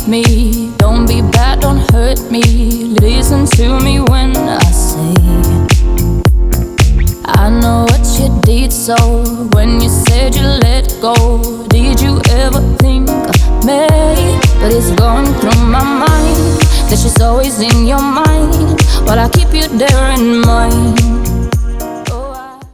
leave me. Don't be bad, don't hurt me. Listen to me when I say I know what you did. So when you said you let go, did you ever think of me? But it's going through my mind that she's always in your mind, but I keep you there in mind.